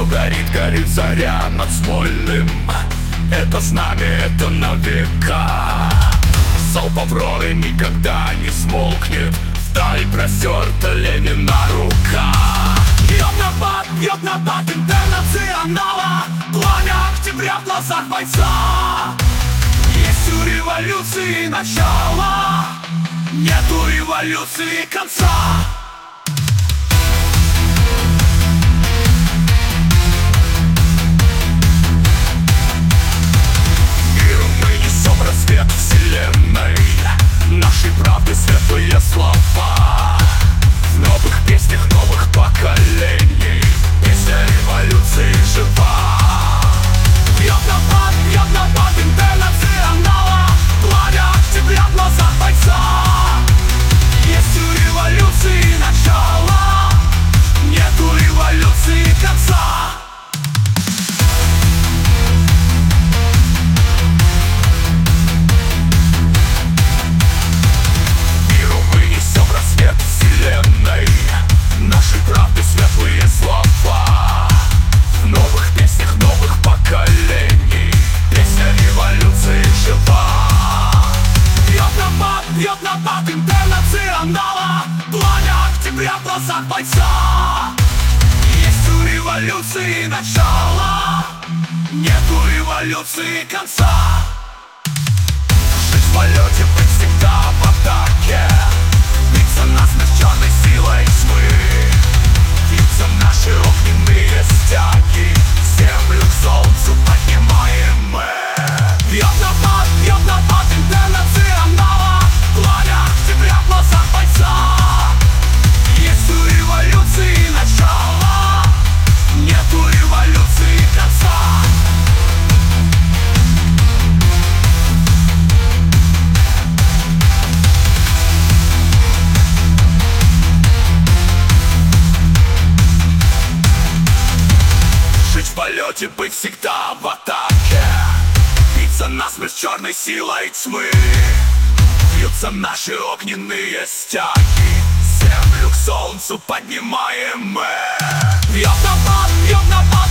что горит, горит заря над Смольным. Это знамя, это на века. Залп Авроры никогда не смолкнет. Вдаль простерта Ленина рука. Бьет напад интернационала. Пламя октября в глазах бойца. Есть у революции начало, нету революции конца. Миру мы несем рассвет вселенной, нашей правды светлые слова. В новых песнях новых поколений песня революции жива. Бьет напад интернационала. Пламя октября в глазах бойца. Есть у революции начало, нету революции конца. Миру мы несем рассвет вселенной, нашей правды светлые слова. В новых песнях новых поколений песня революции жива. Бьет напад интернационала. Пламя октября в глазах бойца. Есть у революции начало, нету революции конца. Жить в полете, быть всегда в атаке, биться насмерть черной силой тьмы. Бьются наши огненные стяги, землю к солнцу поднимаем мы. Бьет напад интернационала. Пламя октября в глазах бойца. Есть у революции начало, нету революции конца. Жить в полете, быть всегда в атаке, биться насмерть черной силой тьмы. Бьются наши огненные стяги, землю к солнцу поднимаем мы. Бьет напад